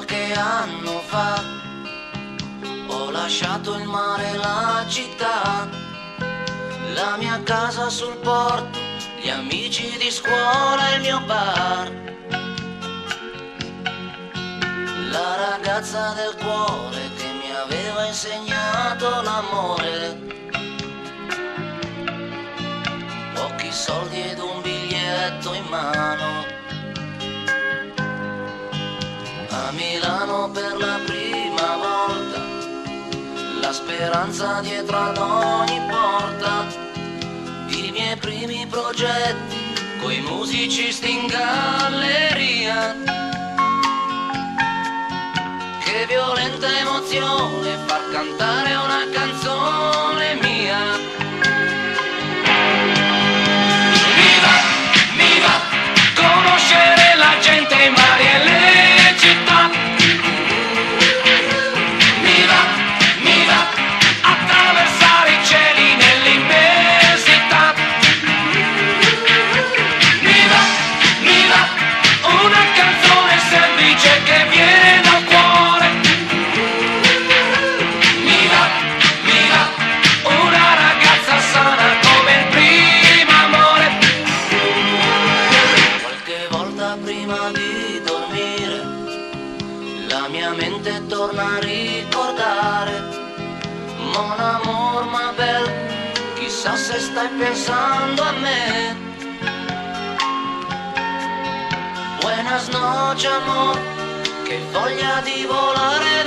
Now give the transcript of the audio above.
qualche anno fa ho lasciato il mare e la città, la mia casa sul porto, gli amici di scuola e il mio bar, la ragazza del cuore che mi aveva insegnato l'amore. Pochi soldi ed un biglietto in mano, a Milano per la prima volta, la speranza dietro ad ogni porta, i miei primi progetti coi musicisti in galleria. Che violenta emozione far cantare una canzone mia. Mi va conoscere la gente in mare e le città. Mi va attraversare i cieli nell'immensità. Mi va una canzone semplice che viene dal cuore. Mi va una ragazza sana come il primo amore. Qualche volta prima di dormire la mia mente torna a ricordare. Mon amour, ma belle, chissà se stai pensando a me. Buenas noches, amor, che voglia di volare